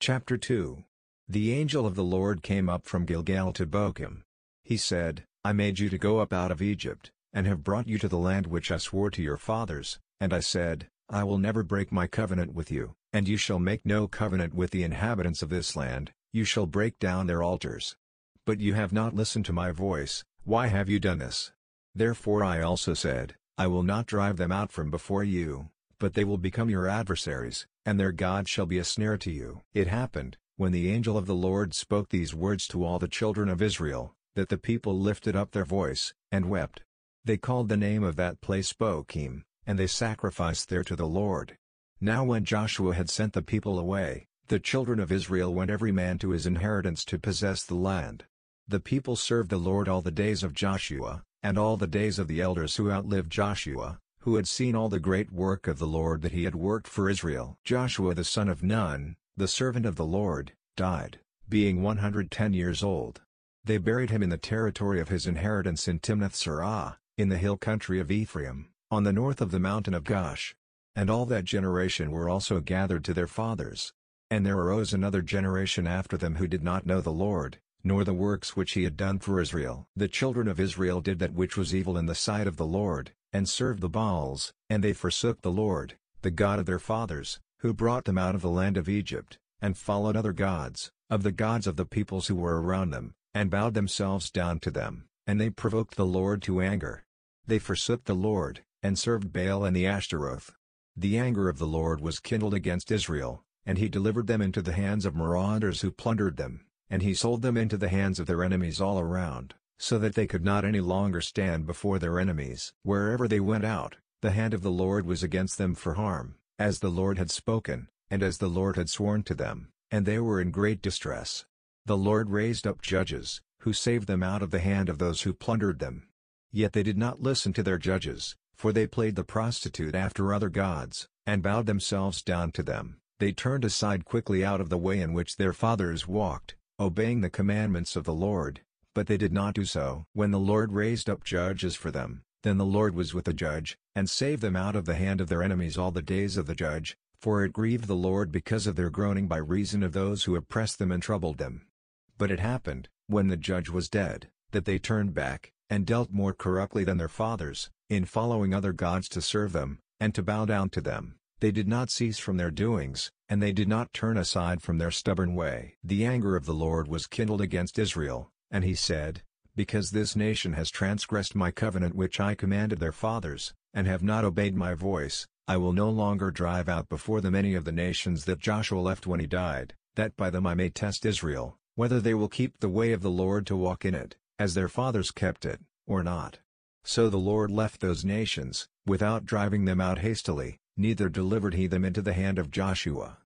Chapter 2. The angel of the Lord came up from Gilgal to Bochim. He said, I made you to go up out of Egypt, and have brought you to the land which I swore to your fathers, and I said, I will never break my covenant with you, and you shall make no covenant with the inhabitants of this land, you shall break down their altars. But you have not listened to my voice, why have you done this? Therefore I also said, I will not drive them out from before you, but they will become your adversaries, and their God shall be a snare to you. It happened, when the angel of the Lord spoke these words to all the children of Israel, that the people lifted up their voice, and wept. They called the name of that place Bochim, and they sacrificed there to the Lord. Now when Joshua had sent the people away, the children of Israel went every man to his inheritance to possess the land. The people served the Lord all the days of Joshua, and all the days of the elders who outlived Joshua, who had seen all the great work of the Lord that he had worked for Israel. Joshua the son of Nun, the servant of the Lord, died, being 110 years old. They buried him in the territory of his inheritance in Timnath-Serah, in the hill country of Ephraim, on the north of the mountain of Gaash. And all that generation were also gathered to their fathers. And there arose another generation after them who did not know the Lord, nor the works which he had done for Israel. The children of Israel did that which was evil in the sight of the Lord, and served the Baals, and they forsook the Lord, the God of their fathers, who brought them out of the land of Egypt, and followed other gods, of the gods of the peoples who were around them, and bowed themselves down to them, and they provoked the Lord to anger. They forsook the Lord, and served Baal and the Ashtaroth. The anger of the Lord was kindled against Israel, and he delivered them into the hands of marauders who plundered them, and he sold them into the hands of their enemies all around, so that they could not any longer stand before their enemies. Wherever they went out, the hand of the Lord was against them for harm, as the Lord had spoken, and as the Lord had sworn to them, and they were in great distress. The Lord raised up judges, who saved them out of the hand of those who plundered them. Yet they did not listen to their judges, for they played the prostitute after other gods, and bowed themselves down to them. They turned aside quickly out of the way in which their fathers walked, obeying the commandments of the Lord, but they did not do so. When the Lord raised up judges for them, then the Lord was with the judge, and saved them out of the hand of their enemies all the days of the judge, for it grieved the Lord because of their groaning by reason of those who oppressed them and troubled them. But it happened, when the judge was dead, that they turned back, and dealt more corruptly than their fathers, in following other gods to serve them, and to bow down to them. They did not cease from their doings, and they did not turn aside from their stubborn way. The anger of the Lord was kindled against Israel, and he said, Because this nation has transgressed my covenant which I commanded their fathers, and have not obeyed my voice, I will no longer drive out before them any of the nations that Joshua left when he died, that by them I may test Israel, whether they will keep the way of the Lord to walk in it, as their fathers kept it, or not. So the Lord left those nations, without driving them out hastily, neither delivered he them into the hand of Joshua.